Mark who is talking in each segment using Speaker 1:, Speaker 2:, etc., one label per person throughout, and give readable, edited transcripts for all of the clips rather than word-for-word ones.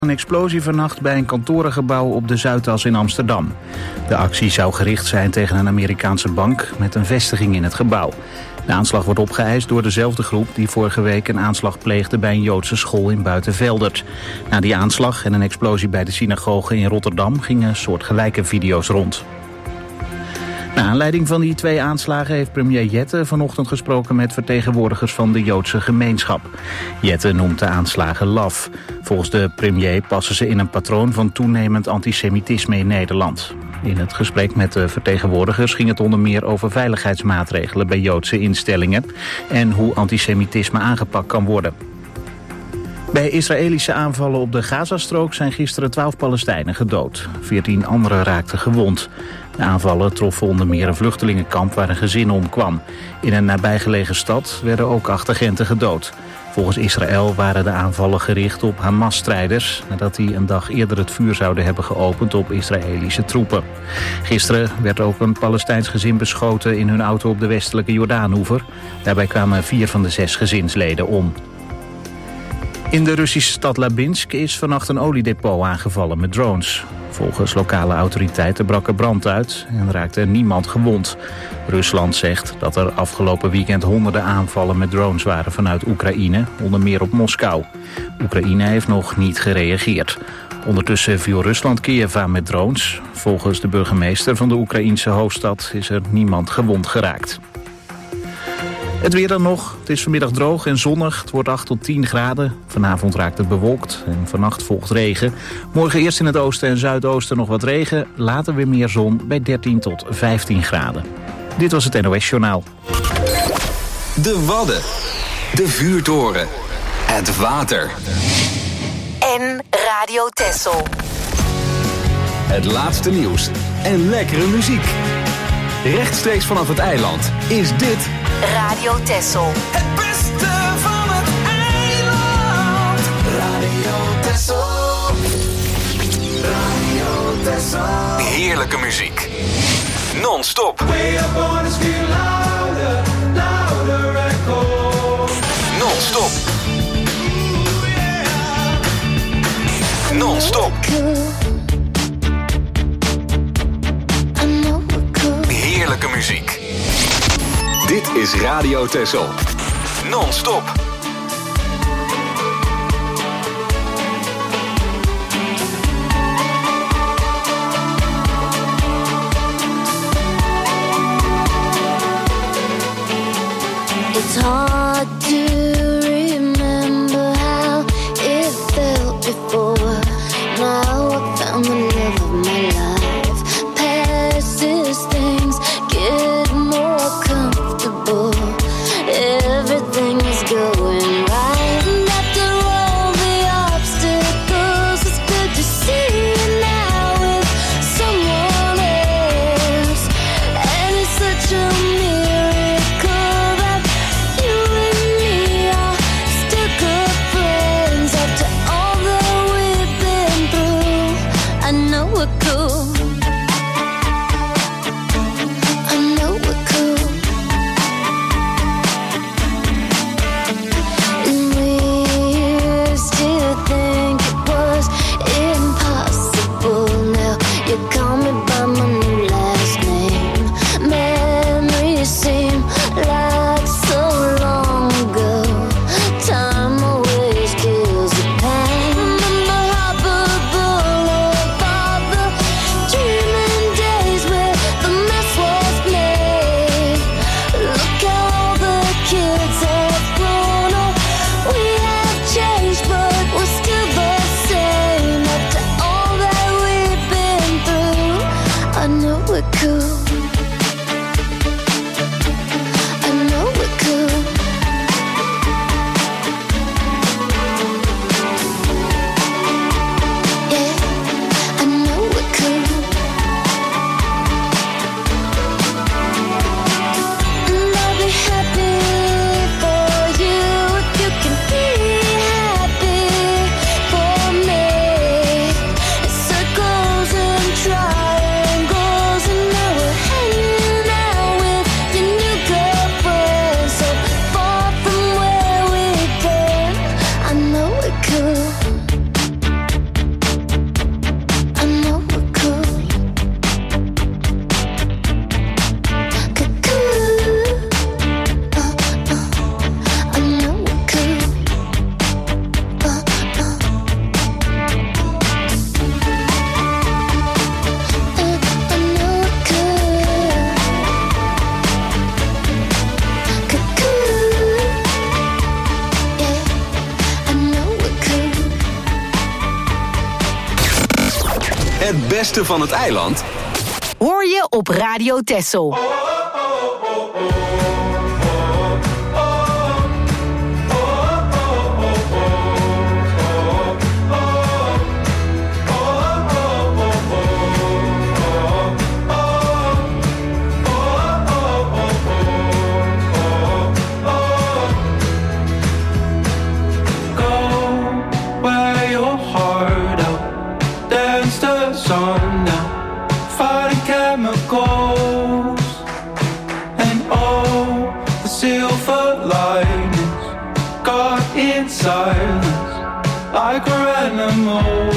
Speaker 1: Een explosie vannacht bij een kantorengebouw op de Zuidas in Amsterdam. De actie zou gericht zijn tegen een Amerikaanse bank met een vestiging in het gebouw. De aanslag wordt opgeëist door dezelfde groep die vorige week een aanslag pleegde bij een Joodse school in Buitenveldert. Na die aanslag en een explosie bij de synagoge in Rotterdam gingen soortgelijke video's rond. Naar aanleiding van die twee aanslagen heeft premier Jette vanochtend gesproken met vertegenwoordigers van de Joodse gemeenschap. Jette noemt de aanslagen laf. Volgens de premier passen ze in een patroon van toenemend antisemitisme in Nederland. In het gesprek met de vertegenwoordigers ging het onder meer over veiligheidsmaatregelen bij Joodse instellingen en hoe antisemitisme aangepakt kan worden. Bij Israëlische aanvallen op de Gazastrook zijn gisteren 12 Palestijnen gedood. 14 anderen raakten gewond. De aanvallen troffen onder meer een vluchtelingenkamp waar een gezin omkwam. In een nabijgelegen stad werden ook 8 agenten gedood. Volgens Israël waren de aanvallen gericht op Hamas-strijders, nadat die een dag eerder het vuur zouden hebben geopend op Israëlische troepen. Gisteren werd ook een Palestijns gezin beschoten in hun auto op de westelijke Jordaanoever. Daarbij kwamen 4 van de 6 gezinsleden om. In de Russische stad Labinsk is vannacht een oliedepot aangevallen met drones. Volgens lokale autoriteiten brak er brand uit en raakte niemand gewond. Rusland zegt dat er afgelopen weekend honderden aanvallen met drones waren vanuit Oekraïne, onder meer op Moskou. Oekraïne heeft nog niet gereageerd. Ondertussen viel Rusland Kiev aan met drones. Volgens de burgemeester van de Oekraïense hoofdstad is er niemand gewond geraakt. Het weer dan nog. Het is vanmiddag droog en zonnig. Het wordt 8 tot 10 graden. Vanavond raakt het bewolkt en vannacht volgt regen. Morgen eerst in het oosten en zuidoosten nog wat regen. Later weer meer zon bij 13 tot 15 graden. Dit was het NOS Journaal.
Speaker 2: De Wadden. De vuurtoren. Het water.
Speaker 3: En Radio Texel.
Speaker 2: Het laatste nieuws en lekkere muziek. Rechtstreeks vanaf het eiland is dit
Speaker 3: Radio Texel.
Speaker 4: Het beste van het eiland. Radio Texel. Radio Texel.
Speaker 2: heerlijke muziek. Non-stop. Non-stop. Non-stop. Heerlijke muziek. Dit is Radio Texel. Non-stop.
Speaker 5: It's hard to remember how it felt before. Now I found the love of my life. Past these things get more comfortable. Everything is going
Speaker 2: Het beste van het eiland
Speaker 3: Hoor je op Radio Texel.
Speaker 6: Silence like we're animals.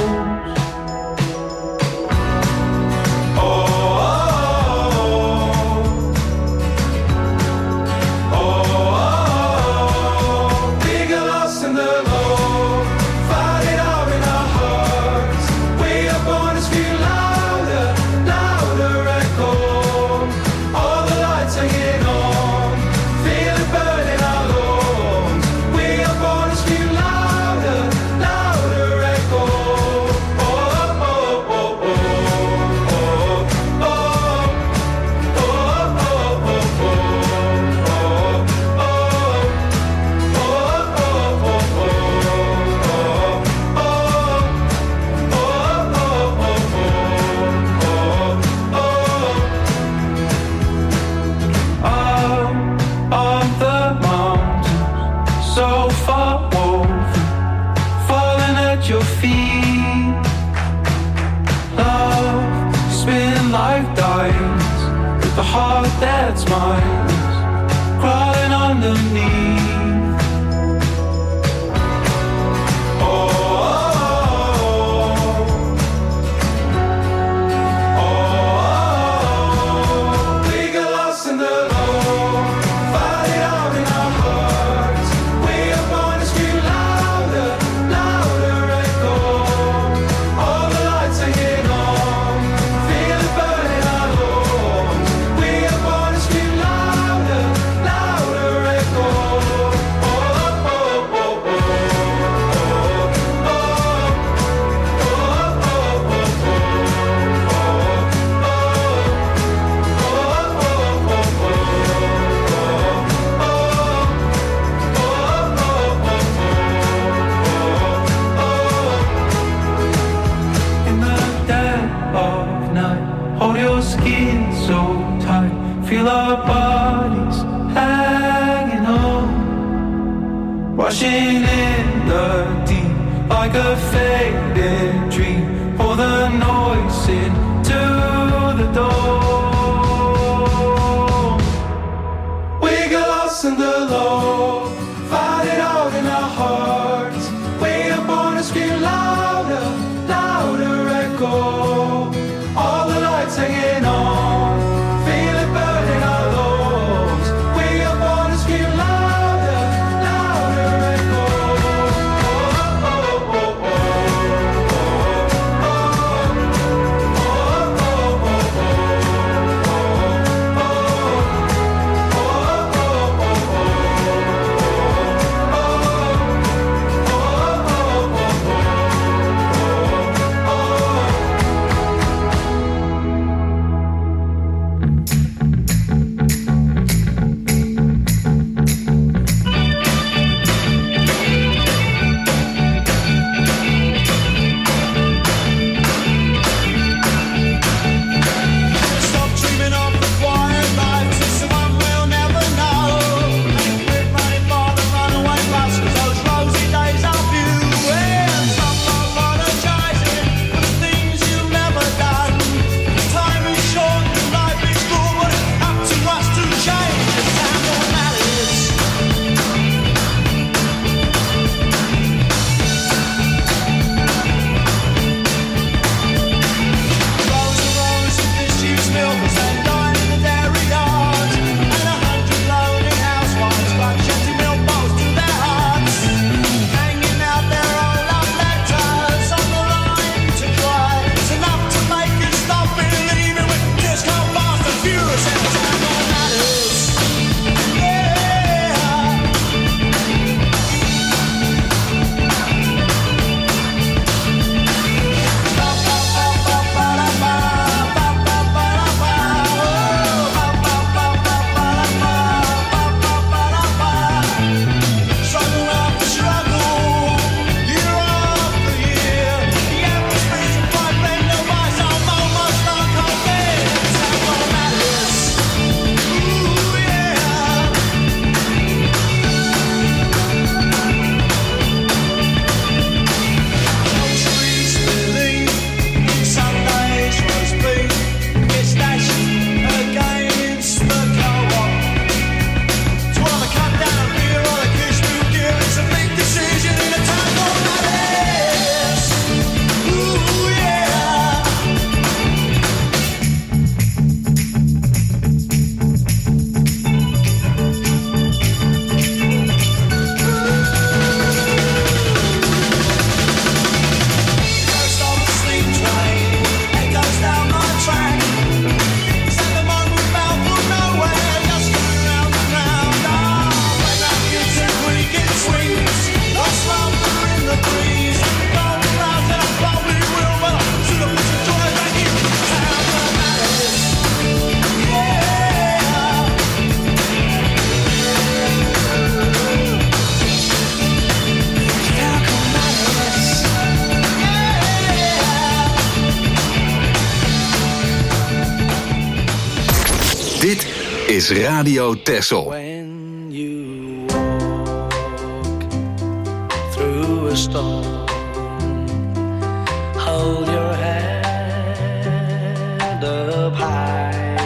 Speaker 6: We get lost in the low, fight it out in our hearts. We are born to scream louder, louder echo. All the lights hanging on, feel it burning our lungs. We are born to scream louder, louder echo. Of the mountains, so far woven, falling at your feet. Love, spin like diamonds, with a heart that's mindless, crawling underneath. We get lost in the low, fight it out in our hearts. We are born to scream louder, louder echo. All the lights hanging on, feel it burning our lungs. We are born to scream louder, louder echo. In the dead of night, hold your skin so tight. Feel our bodies hanging on, rushing in the deep like a faded dream. Pour the noise into the dawn. We get lost in the low, fight it out in our hearts. We are born to scream louder, louder echo. All the lights hanging on, feel it burning our lungs. We are born to scream louder, louder echo.
Speaker 2: is Radio Texel.
Speaker 7: When you walk through a storm, hold your head up high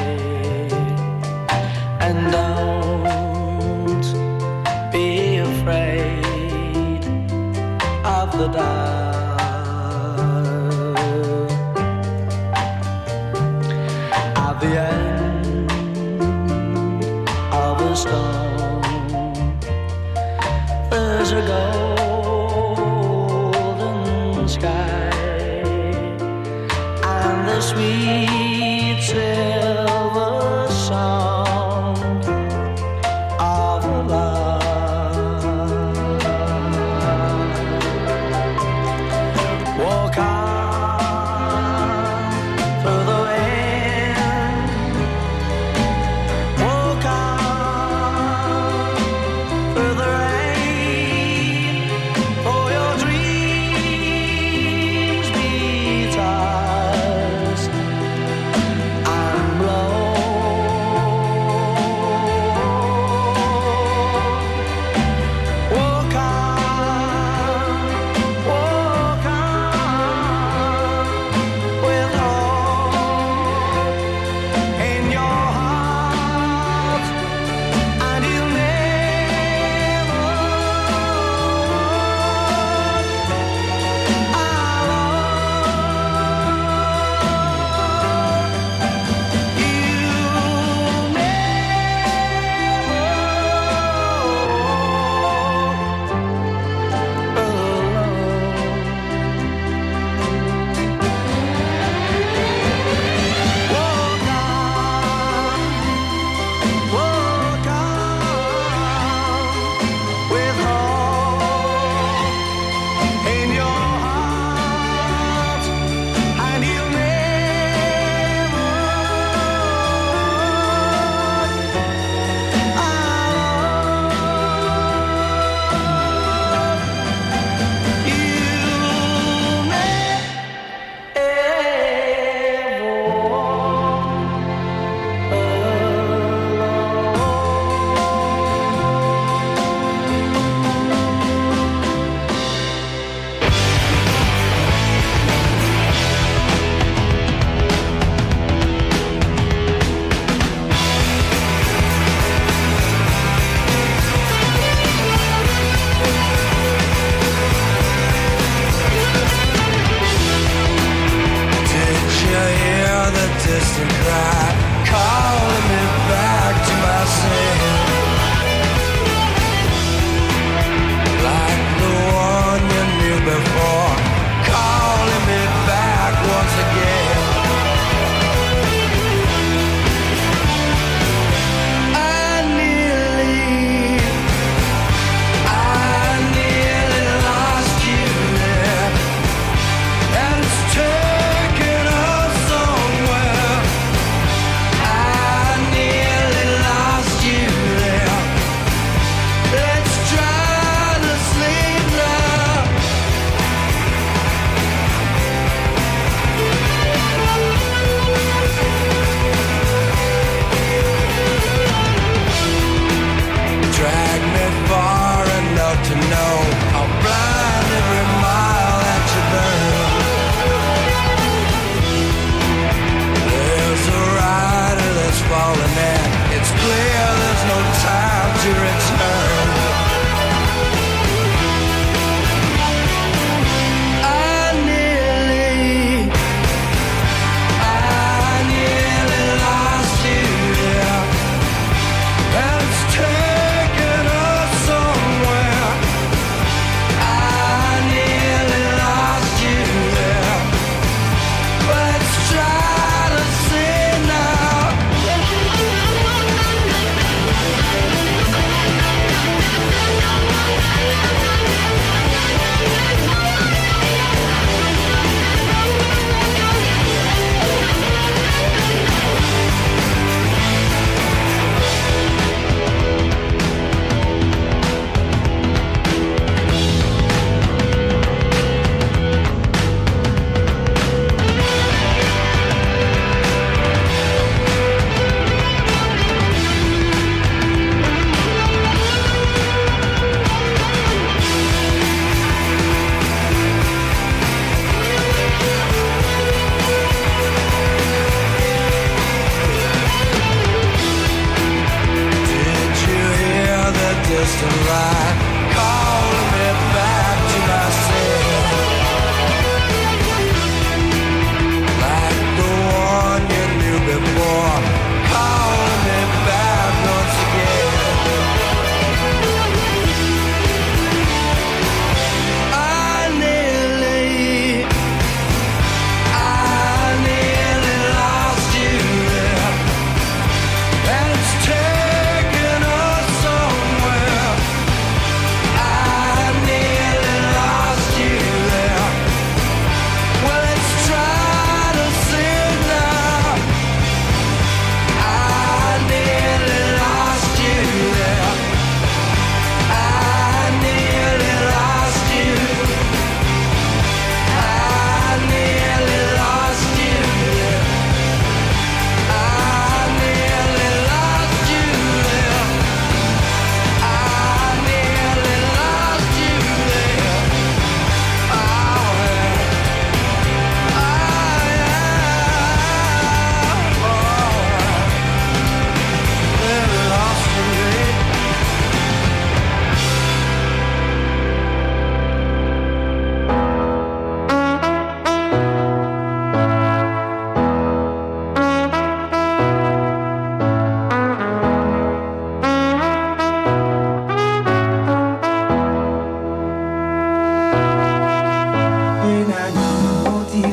Speaker 7: and don't be afraid of the dark. At the end of a storm, there's a golden sky and the sweet silver sound of love. Walk on through the wind, walk on through the rain, for your dreams be tossed and blown. Walk on with hope in your heart, and you'll never distant cry calling me back to myself, like the one you knew before, calling me back once again. I nearly lost you there, and it's taken us somewhere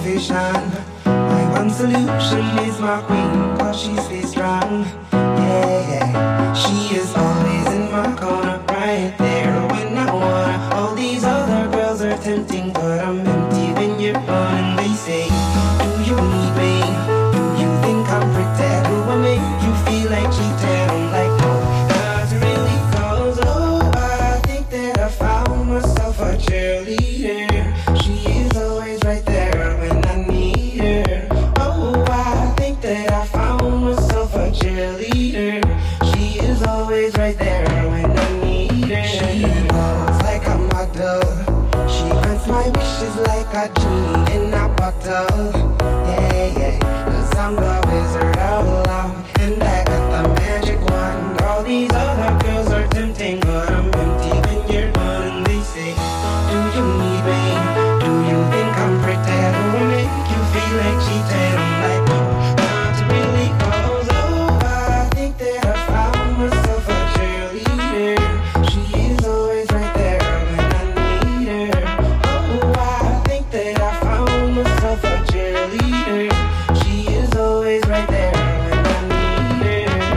Speaker 8: motivation. My one solution is my queen, cause she stays strong. Yeah, yeah. She is always in my corner, right there when I wanna. All these other girls are tempting, but I'm empty when you're gone. And they say, do you need me? Do you think I'm pretty? Do I make you feel like cheating? I'm like, no, not really, cause oh, I think that I found myself a cheerleader. She is always right there when I need her. Oh, I think that I found myself a cheerleader. She is always right there when I need her. She walks like a model. She grants my wishes like a genie in a bottle. Yeah, yeah, cause I'm the wizard of love, and I got the magic wand. All these other girls are tempting, but I'm empty when you're gone. And they say, do you need me? Do you think I'm pretty? Do I make you feel like cheating? I'm like, no, not really, cause oh, I think that I found myself a cheerleader. She is always right there when I need her. Oh, I think that I found myself a cheerleader. She is always right there when I need her.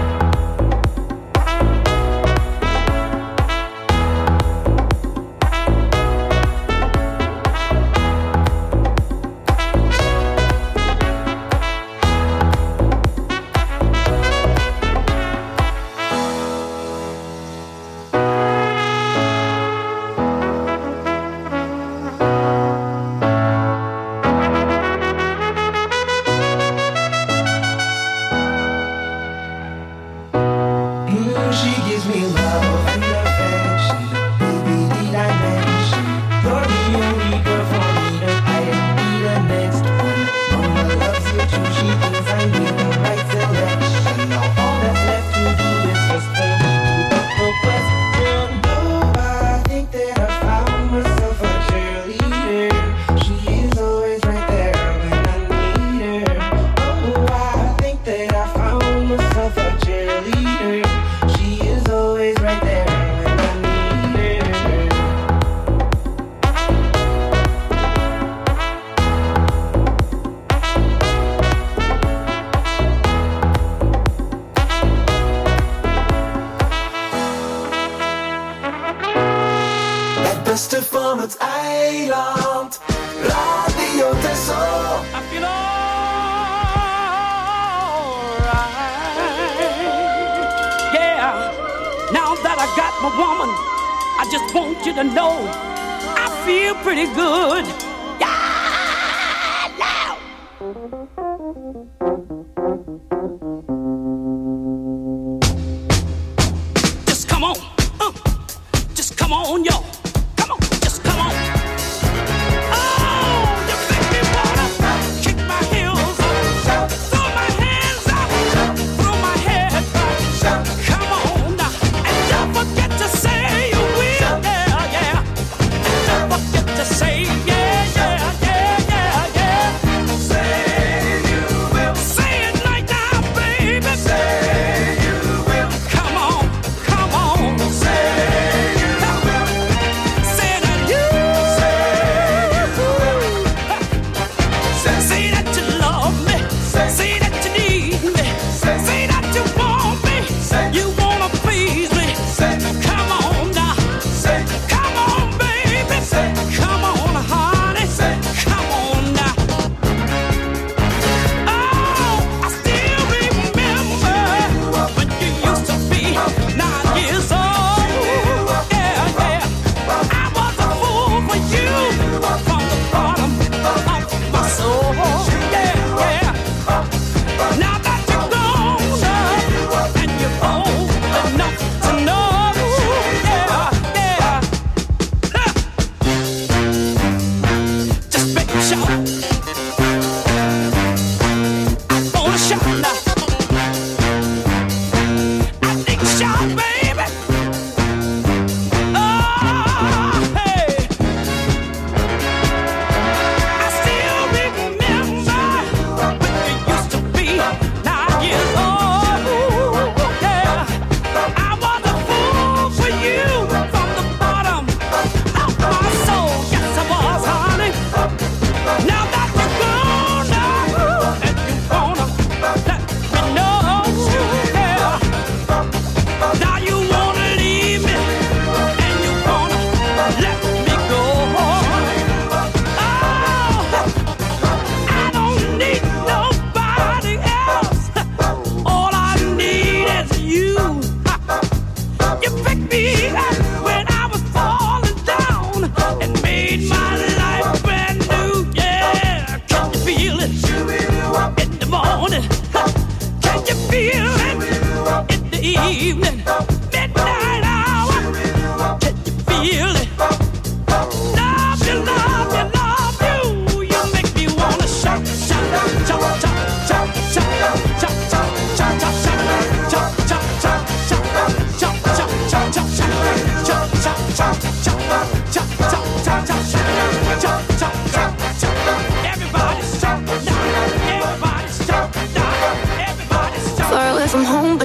Speaker 8: She gives me love and affection. Baby, need I mention? You're the only girl for me to be the next one. Mama loves you too. She thinks I made the right selection. Now all that's left to do is just hold me to the question. Oh, I think that I found myself a cheerleader. She is always right there when I need her. Oh, I think that I found myself a cheerleader. She is always right there when I need her.
Speaker 4: Het beste van het eiland. Radio Texel.
Speaker 9: I feel alright. Yeah, now that I got my woman, I just want you to know I feel pretty good. Yeah, now. Just come on, just come on, y'all. Come on, just come on. Oh, you make me wanna kick my heels up, throw my hands up, throw my head back. Come on now, and don't forget to say you will, yeah, yeah. And don't forget to say, yeah, yeah, yeah, yeah, yeah. Say you will.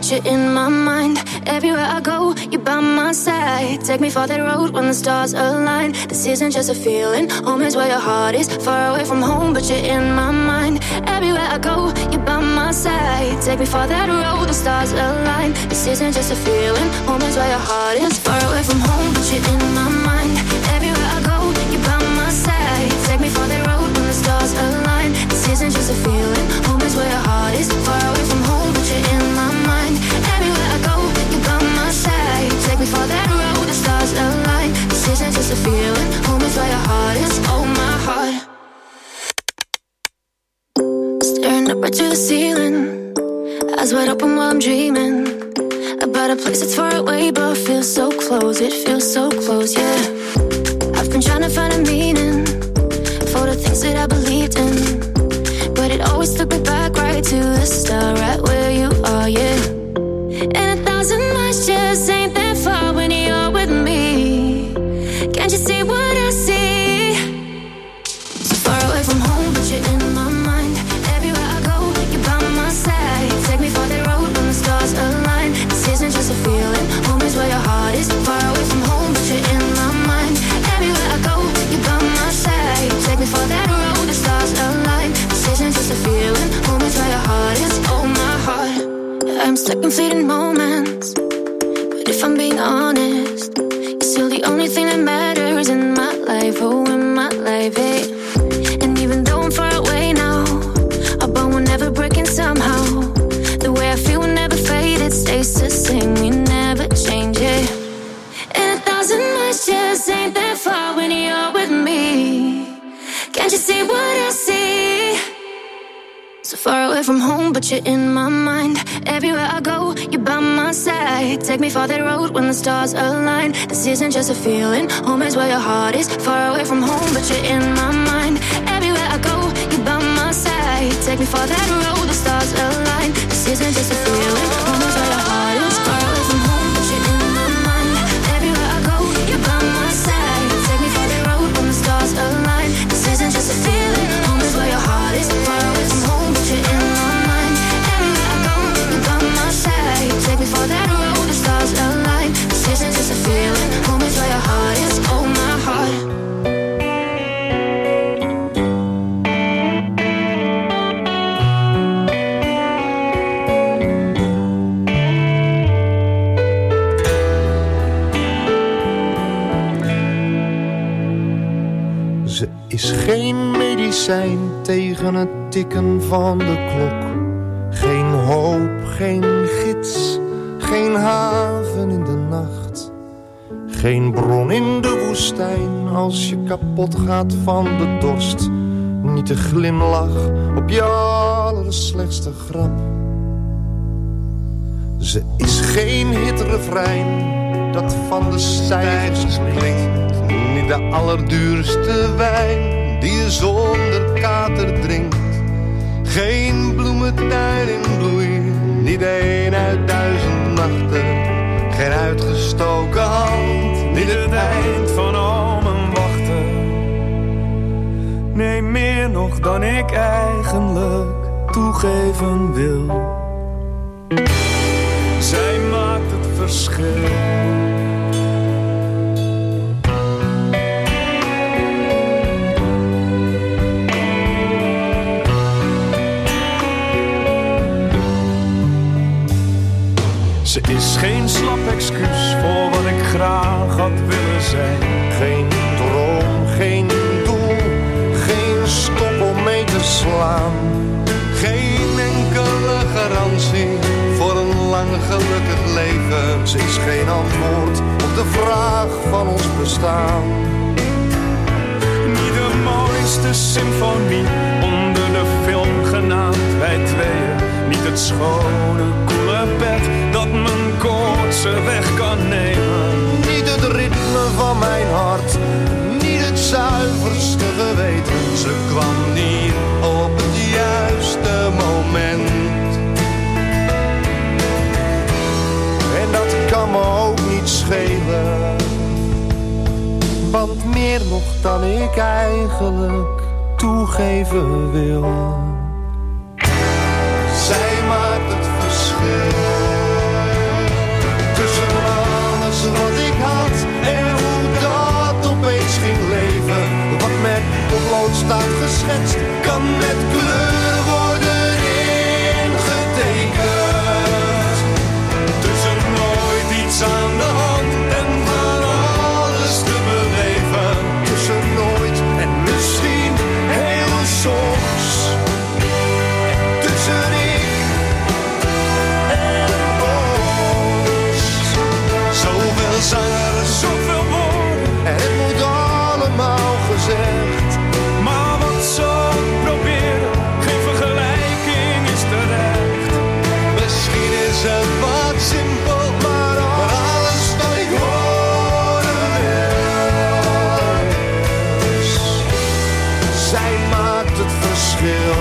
Speaker 5: but you're in my mind. Everywhere I go, you're by my side. Take me for that road when the stars align. This isn't just a feeling, home is where your heart is. Far away from home, but you're in my mind. Everywhere I go, you're by my side. Take me for that road, the stars align. This isn't just a feeling, home is where your heart is. Far away from home, but you're in my mind. Everywhere I go, you're by my side. Take me for that road when the stars align. This isn't just a feeling, home is where your heart is. Far away from home, but you're in my mind. Everywhere I go, you're by my side. Take me for that road, the stars align. This isn't just a feeling, home is where your heart is. Oh, my heart. Staring up right to the ceiling, eyes wide open while I'm dreaming about a place that's far away but feels so close. It feels so close, yeah. I've been trying to find a meaning for the things that I believed in, but it always took me back right to the start, right where you are, yeah. And 1,000 miles just ain't that far when you're with me. Can't you see what I see? So far away from home, but you're in my mind. Everywhere I go, you're by my side. Take me for that road when the stars align. This isn't just a feeling, home is where your heart is. Far away from home, but you're in my mind. Everywhere I go, you're by my side. Take me for that road, the stars align. This isn't just a feeling, home is where your heart is. Oh, my heart. I'm stuck in fleeting moments, but if I'm being honest, you're still the only thing that matters in my life. Oh, in my life, hey. And even though I'm far away now, our bond will never break in somehow. The way I feel will never fade, it stays the same. We never change it. And 1,000 miles just ain't that far when you're with me. Can't you see what I see? So far away from home, but you're in my mind. Everywhere I go, you're by my side. Take me for that road when the stars align. This isn't just a feeling, home is where your heart is. Far away from home, but you're in my mind. Everywhere I go, you're by my side. Take me for that road, the stars align. This isn't just a feeling, home is where your heart is. Far away from home, but you're in my mind. Everywhere I go, you're by my side. Take me for that road when the stars align. This isn't just a feeling, home is where your heart is. Far away from home, but you're in my mind. Everywhere I go, you're by my side. Take me for that road, the stars align. This isn't just a feeling, home is where your heart is. Oh, my heart.
Speaker 10: Ze is geen medicijn tegen het tikken van de klok. Geen hoop, geen gids, geen haven in de nacht. Geen bron in de woestijn als je kapot gaat van de dorst. Niet de glimlach op je allerslechtste grap. Ze is geen hitrefrein dat van de stijgers klinkt. Niet de allerduurste wijn die je zonder kater drinkt. Geen bloementuin in bloei, niet een uit 1000 nachten. Geen uitgestoken hand, niet het eind van al mijn wachten. Nee, meer nog dan ik eigenlijk toegeven wil. Zij maakt het verschil. Ze is geen slap excuus voor wat ik graag had willen zijn. Geen droom, geen doel, geen stok om mee te slaan. Geen enkele garantie voor een lang gelukkig leven. Ze is geen antwoord op de vraag van ons bestaan. Niet de mooiste symfonie onder de film genaamd Wij Tweeën. Niet het schone, koele bed dat mijn koortse weg kan nemen. Niet het ritme van mijn hart, niet het zuiverste geweten. Ze kwam niet op het juiste moment. En dat kan me ook niet schelen, want meer nog dan ik eigenlijk toegeven wil. Zij maakt het verschil. geschetst kan met kleur worden ingetekend. Tussen nooit iets aan de hand en van alles te beleven. Tussen nooit en misschien heel soms. Tussen ik en ons. Zoveel zangers, zoveel woorden en het moet allemaal gezegd. Maar wat zo proberen, geen vergelijking is terecht. Misschien is het wat simpel, maar alles wat ik horen wil. Zij maakt het verschil.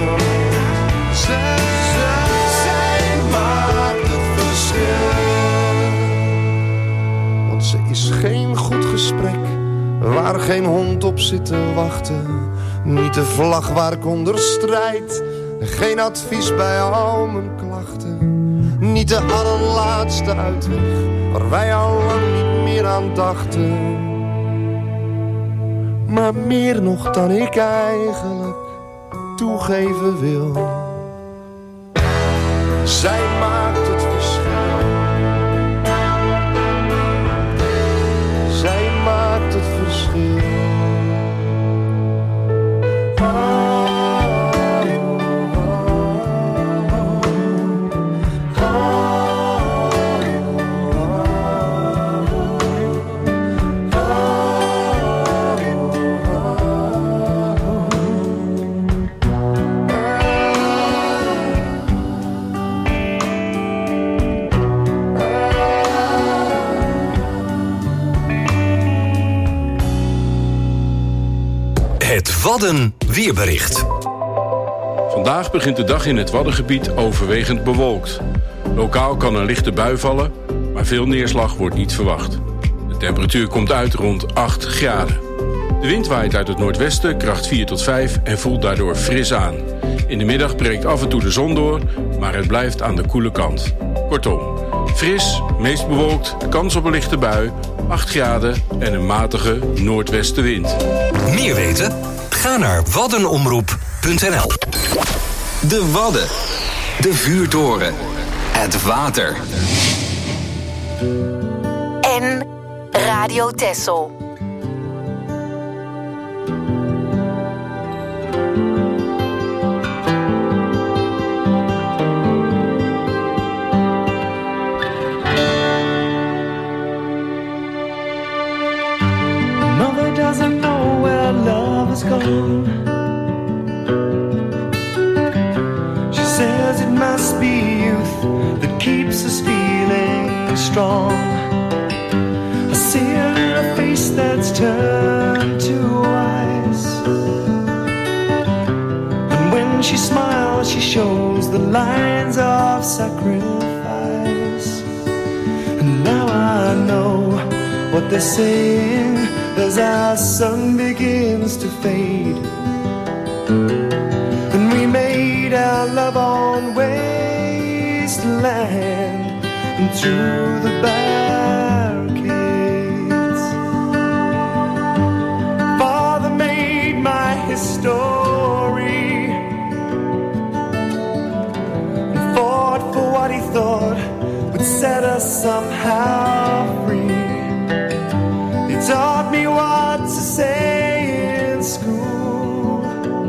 Speaker 10: Zij maakt het verschil. Want ze is geen goed gesprek waar geen hond op zit te wachten. Niet de vlag waar ik onder strijd. Geen advies bij al mijn klachten. Niet de allerlaatste uitweg waar wij al lang niet meer aan dachten. Maar meer nog dan ik eigenlijk toegeven wil. Zij maakt het verschil. Zij maakt het verschil.
Speaker 11: Het Wadden weerbericht.
Speaker 12: Vandaag begint de dag in het Waddengebied overwegend bewolkt. Lokaal kan een lichte bui vallen, maar veel neerslag wordt niet verwacht. De temperatuur komt uit rond 8 graden. De wind waait uit het noordwesten, kracht 4 tot 5 en voelt daardoor fris aan. In de middag breekt af en toe de zon door, maar het blijft aan de koele kant. Kortom, fris, meest bewolkt, kans op een lichte bui, 8 graden en een matige noordwestenwind.
Speaker 11: Meer weten? Ga naar waddenomroep.nl.
Speaker 2: De Wadden. De vuurtoren. Het water.
Speaker 3: En Radio Texel.
Speaker 13: Mother doesn't know where love is gone. She says it must be youth that keeps us feeling strong. I see her in a face that's turned to ice, and when she smiles she shows the lines of sacrifice. And now I know what they're saying as our sun begins to fade, and we made our love on wasteland and through the barricades. Father made my history and fought for what he thought would set us somehow free. Taught me what to say in school.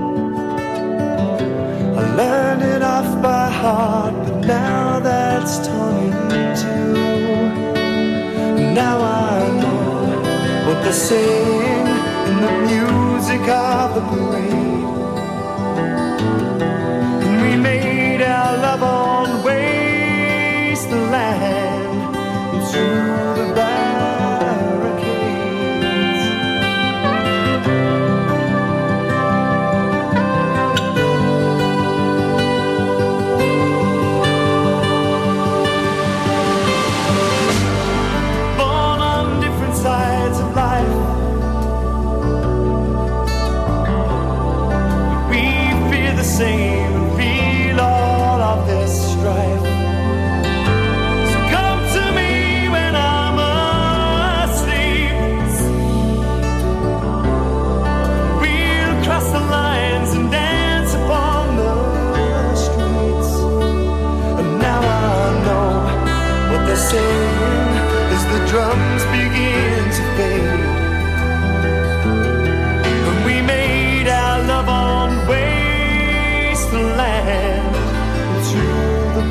Speaker 13: I learned it off by heart, but now that's torn in two. Now I know what they're saying in the music of the parade. And we made our love on wasteland and through the barricades. Same and feel all of this strife. So come to me when I'm asleep. We'll cross the line wasteland to the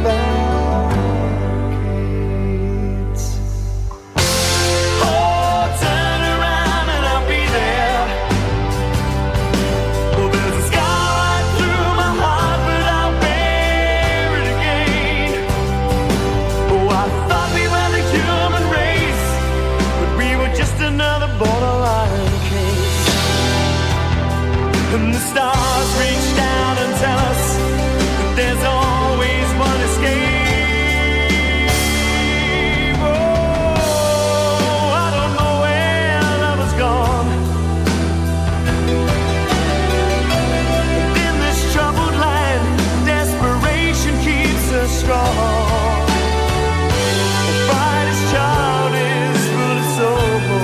Speaker 13: barricades. Oh, turn around and I'll be there. Oh, there's a scar right through my heart, but I'll bear it again. Oh, I thought we were the human race, but we were just another borderline case. And the stars reach down and tell us that there's always one escape. Oh, I don't know where love has gone. And in this troubled land, desperation keeps us strong. The brightest child is full of soul.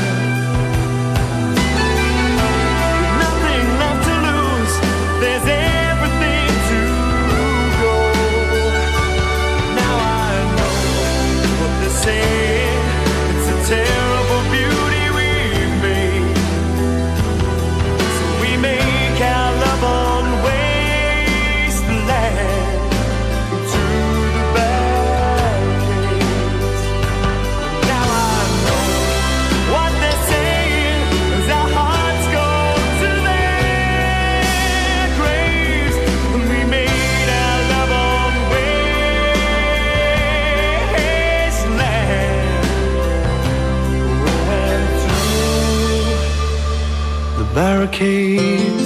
Speaker 13: Nothing left to lose. There's everything to go. Now I know what they're saying. It's a terrible beauty we've made. So we make our love on wasteland to the barricades. Now I know what they're saying as our hearts go to their graves. And we made our love on wasteland to the barricades.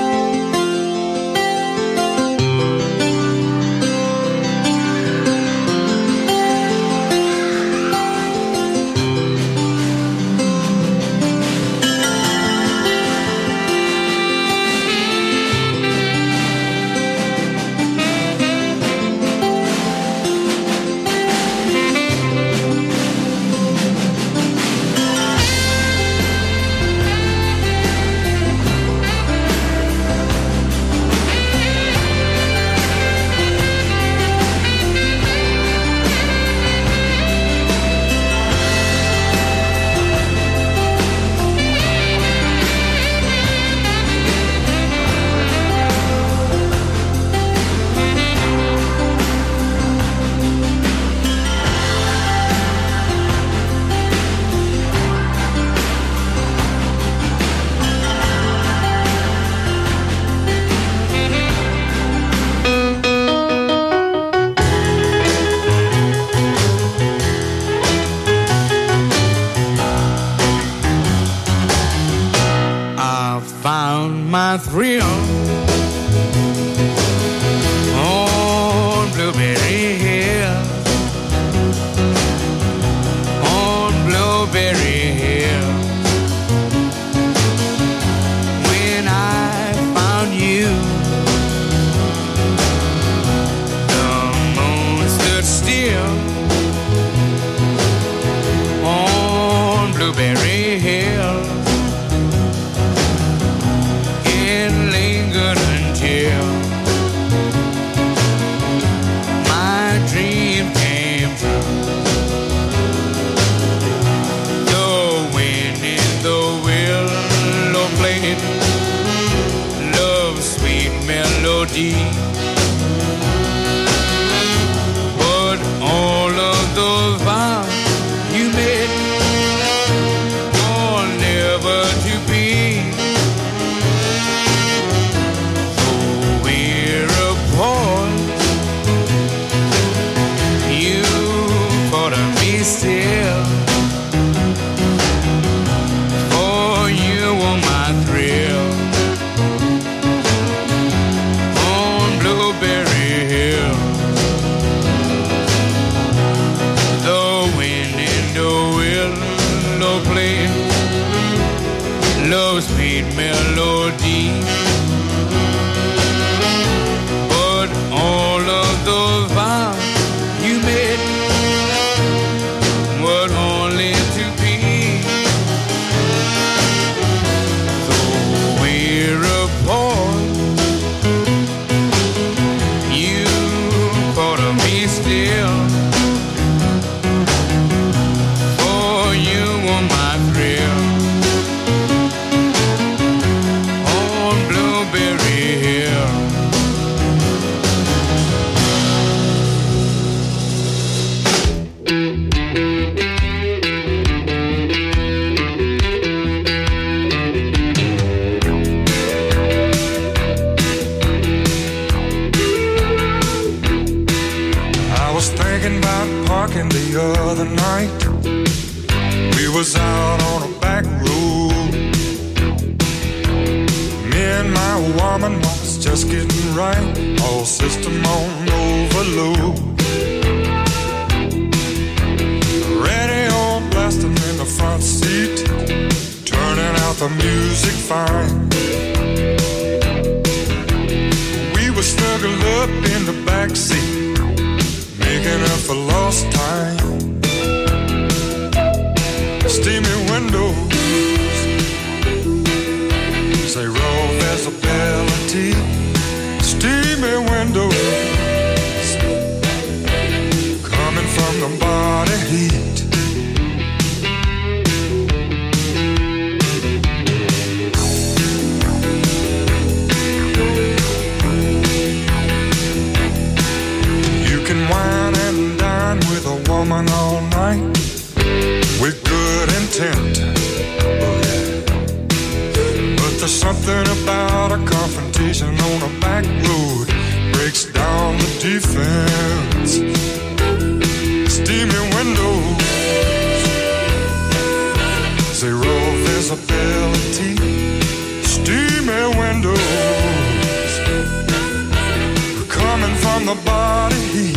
Speaker 7: I found my thrill on Blueberry Hill. On Blueberry Hill. When I found you, the moon stood still on Blueberry Hill. It lingered until my dream came true. The wind in the willow played love's sweet melody. But all of those vows you made are never to be. So we're apart. You thought of me still. For you were my thrill. On blue
Speaker 14: just getting right, all system on overload. Radio blasting in the front seat, turning out the music fine. We were snuggled up in the back seat, making up for lost time. Steamy windows, say raw visibility. Steamy windows, coming from the body heat. You can wine and dine with a woman all night with good intent. Oh yeah. But there's something about a confrontation on a back road breaks down the defense. Steamy windows, zero visibility. Steamy windows, coming from the body heat.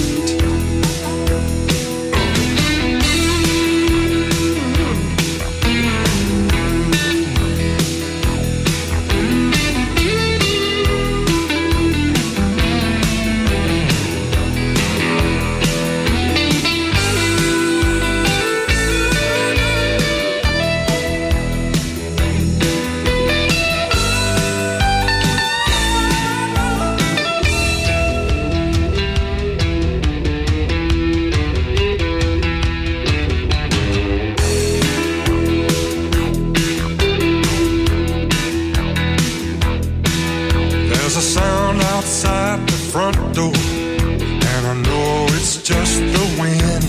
Speaker 14: Front door, and I know it's just the wind,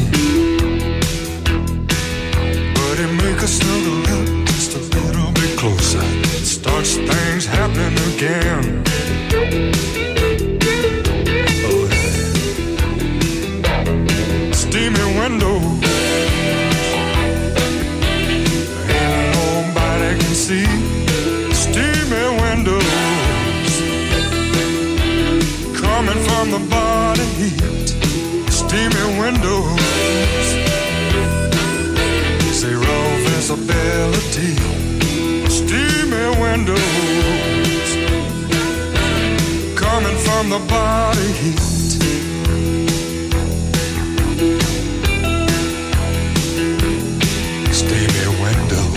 Speaker 14: but it makes us snuggle up just a little bit closer. It starts things happening again. Oh yeah. Steamy windows, and nobody can see. Steamy windows, coming from the body heat. Steamy windows, zero visibility. Steamy windows, coming from the body heat. Steamy windows.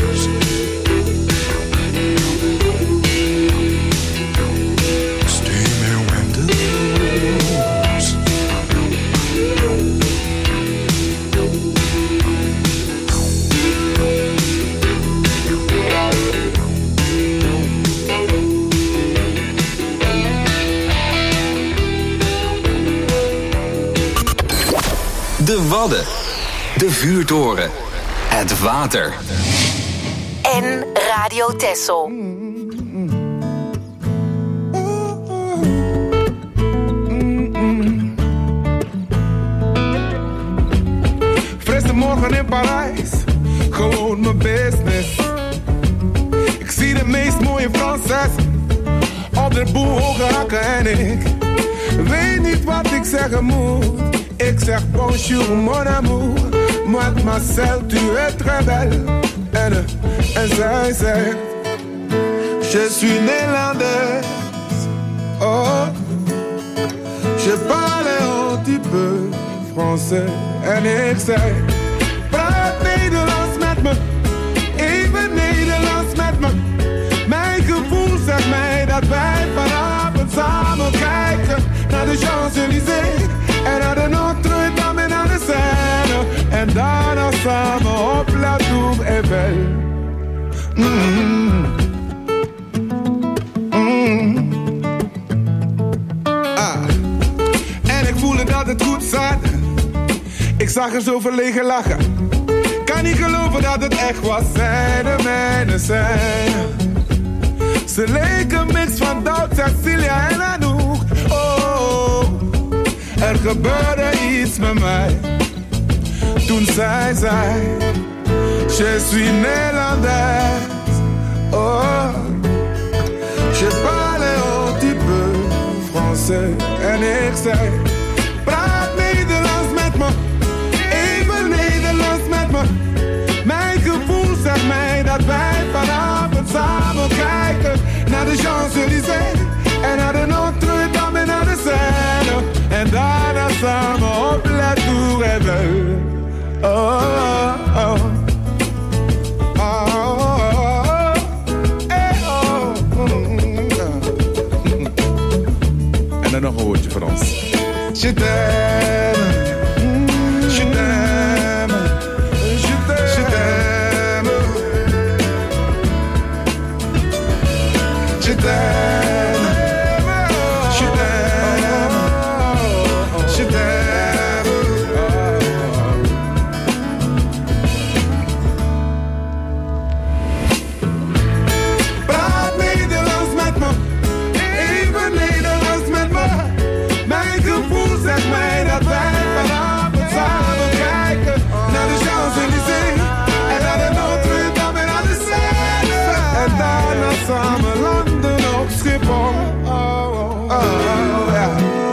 Speaker 11: De Wadden, de vuurtoren, het water.
Speaker 3: En Radio Texel.
Speaker 15: Frisse morgen in Parijs, gewoon mijn business. Ik zie de meest mooie Fransessen op de boel hoge hakken en ik weet niet wat ik zeggen moet. Ik zeg bonjour mon amour, mademoiselle tu es très belle. En zij zegt, je suis néerlandaise. Oh, je parle un petit peu français. En ik zeg, praat Nederlands met me, even Nederlands met me. Mijn gevoel zegt mij dat wij vanavond samen kijken naar de Champs-Élysées. En naar de Notre-Dame en naar de Seine. En daarna samen op La Tour Eiffel. En ik voelde dat het goed zat. Ik zag er zo verlegen lachen. Kan niet geloven dat het echt was. Zij de mijne zijn. Ze leken een mix van Doubt, Cecilia en Anouk. Oh, er gebeurde iets met mij. Toen zij zei, je suis néerlandaise. Oh, je parle un ze en ik zei: praat Nederlands met me, even Nederlands met me. Mijn gevoel zegt mij dat wij vanavond samen kijken naar de Champs-Élysées en naar de Notre-Dame en naar de Seine. En daarna samen op La Tour Eiffel. Oh, oh, oh. En dan nog een woordje Frans. Je t'aime, je t'aime, je t'aime, je t'aime, je t'aime, je t'aime. Praat Nederlands met me, even Nederlands met me. Mijn gevoel zegt mij dat wij vanavond samen kijken naar de Champs-Élysées en naar de Notre-Dame en naar de Seine. En daarna samen landen op Schiphol. Oh, ja.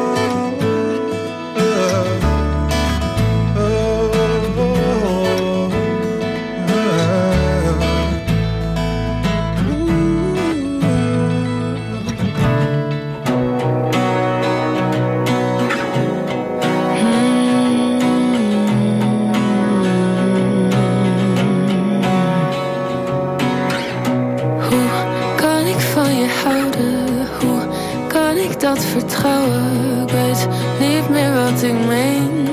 Speaker 5: Dat vertrouwen, ik weet niet meer wat ik meen.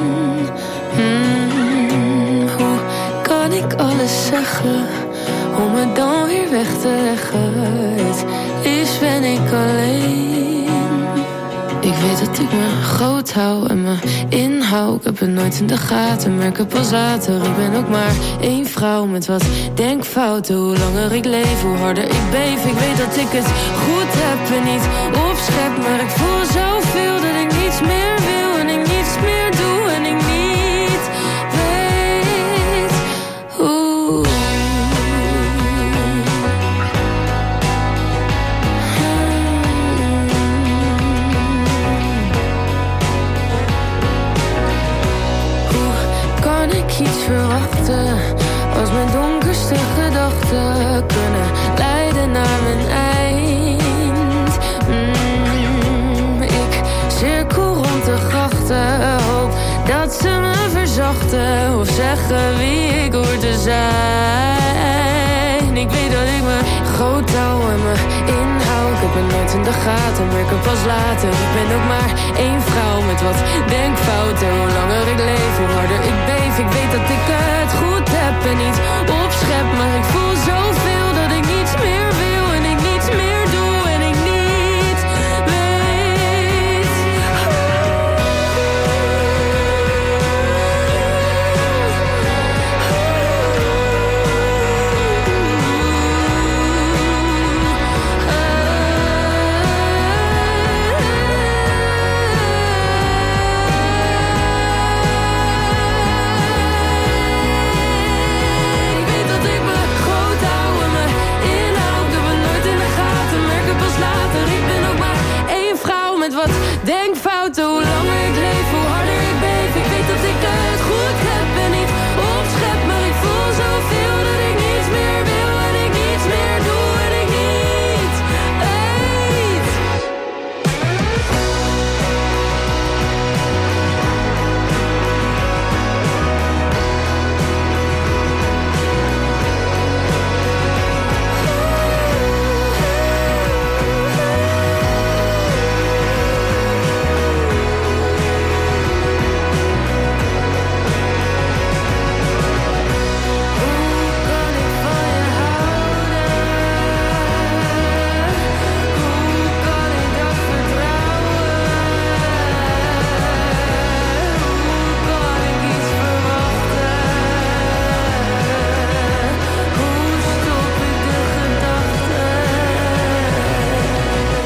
Speaker 5: Hoe kan ik alles zeggen, om het dan weer weg te leggen? Het liefst ben ik alleen. Ik weet dat ik me groot hou en me inhoud. Ik heb het nooit in de gaten, merk het pas later. Ik ben ook maar één vrouw met wat denkfouten. Hoe langer ik leef, hoe harder ik beef. Ik weet dat ik het goed heb en niet opschep, maar ik voel zoveel dat ik niets meer wil en ik niets meer doe en ik niet weet hoe. Kan ik iets verwachten als mijn donkerste gedachten kunnen leiden naar mijn eind? Ik cirkel rond de grachten, hoop dat ze me verzachten of zeggen wie ik hoor te zijn. Ik weet dat ik me groot hou en me inhoud. Ik heb het nooit in de gaten, merk het pas later. Ik ben ook maar één vrouw met wat denkfouten. Hoe langer ik leef, hoe harder ik beef. Ik weet dat ik het goed heb en niet opschep, maar ik voel zoveel dat ik niets meer wil en ik niets meer doe en ik niet weet. Denkfouten, hoe langer ik leef, hoe harder ik beef. Ik weet dat ik het goed heb en niet opschep, maar ik voel zoveel dat ik niets meer wil en ik niets meer doe en ik niet weet.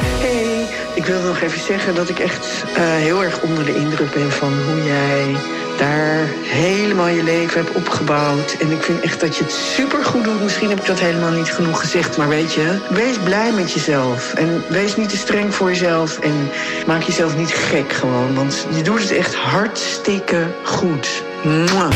Speaker 16: Ik wilde nog even zeggen dat ik echt heel erg onder de indruk ben van hoe jij daar helemaal je leven hebt opgebouwd. En ik vind echt dat je het supergoed doet. Misschien heb ik dat helemaal niet genoeg gezegd, maar weet je, wees blij met jezelf. En wees niet te streng voor jezelf. En maak jezelf niet gek gewoon, want je doet het echt hartstikke goed. Mwah.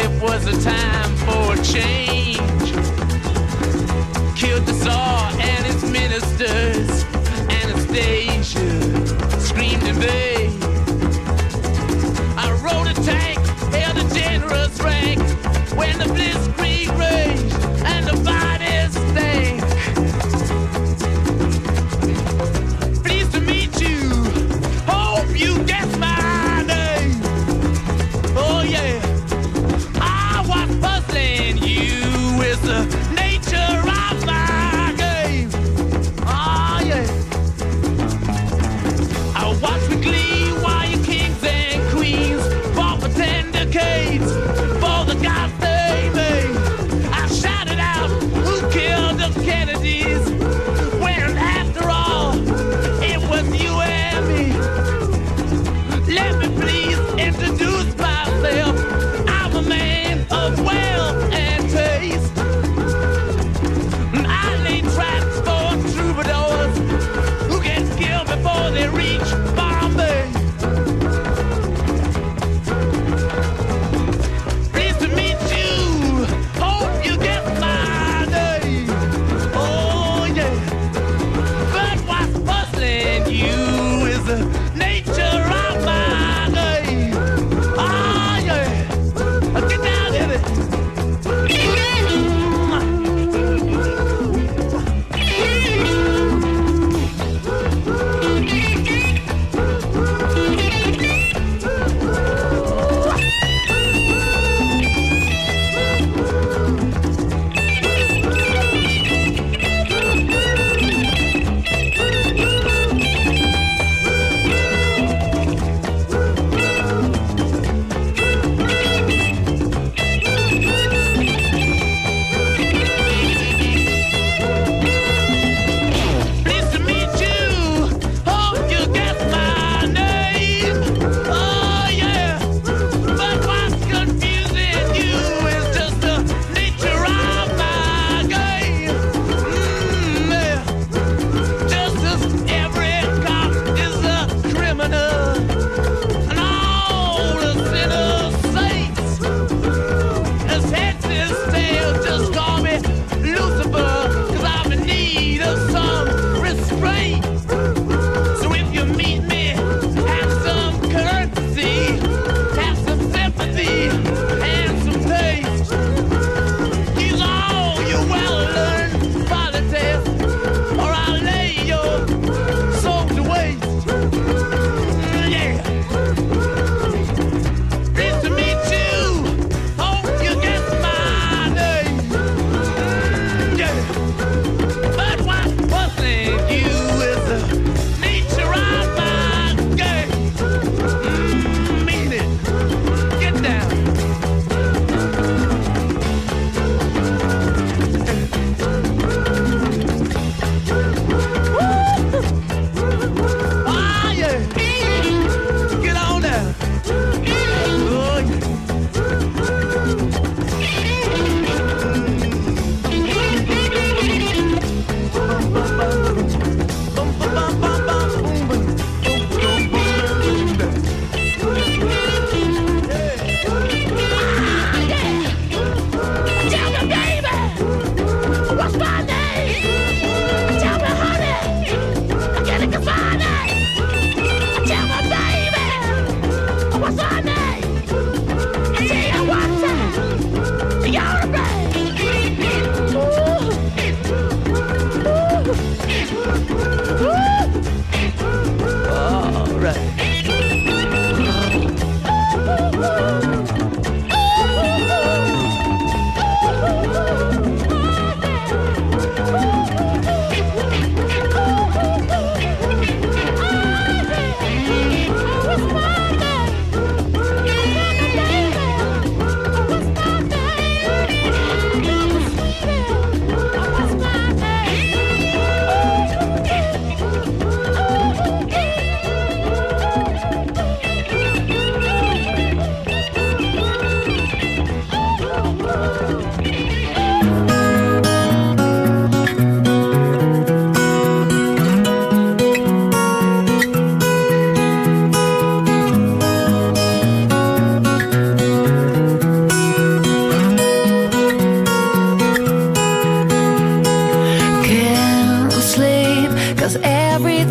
Speaker 17: Time for a change. Killed the Tsar and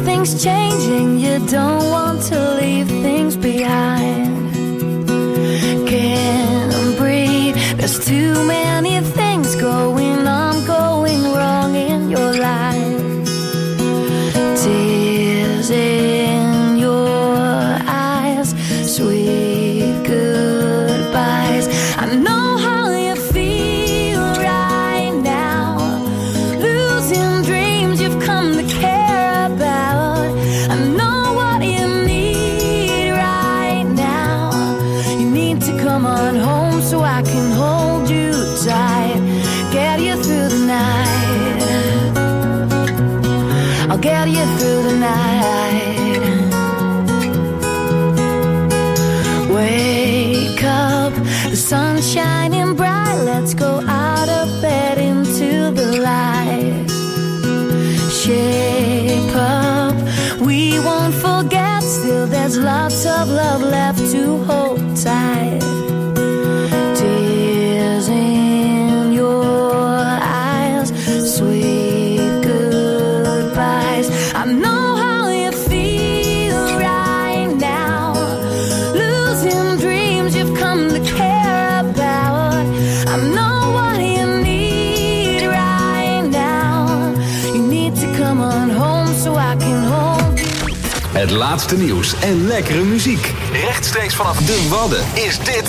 Speaker 5: everything's changing. You don't want to leave things behind. Can't breathe. There's too many things going on, going wrong in your life. Tears in your eyes, sweet goodbyes. I know how you feel right now, losing dreams you've come to care about. I know what you need right now. You need to come on home so I can hold you tight, get you through the night. I'll get you through the night. Wake up, the sun's shining bright. Let's go out of bed into the light. Shape up, we won't forget. Still there's lots of love left to hold tight. Tears in your eyes, sweet goodbyes. I know how you feel right now, losing dreams you've come to care about. I know what you need right now. You need to come on home so I can hold you.
Speaker 2: Het laatste nieuws en lekkere muziek. Rechtstreeks vanaf de Wadden is dit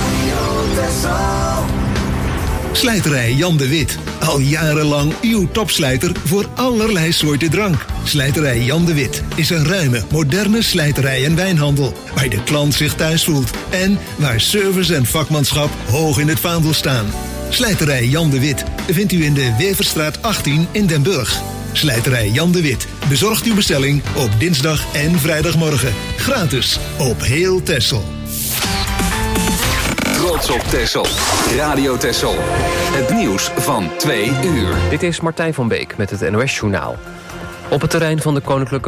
Speaker 17: Slijterij Jan de Wit. Al jarenlang uw topslijter voor allerlei soorten drank. Slijterij Jan de Wit is een ruime, moderne slijterij en wijnhandel, waar de klant zich thuis voelt en waar service en vakmanschap hoog in het vaandel staan. Slijterij Jan de Wit vindt u in de Weverstraat 18 in Den Burg. Slijterij Jan de Wit bezorgt uw bestelling op dinsdag en vrijdagmorgen. Gratis op heel Texel.
Speaker 2: Trots op Texel. Radio Texel. Het nieuws van 2 uur.
Speaker 18: Dit is Martijn van Beek met het NOS-journaal. Op het terrein van de Koninklijke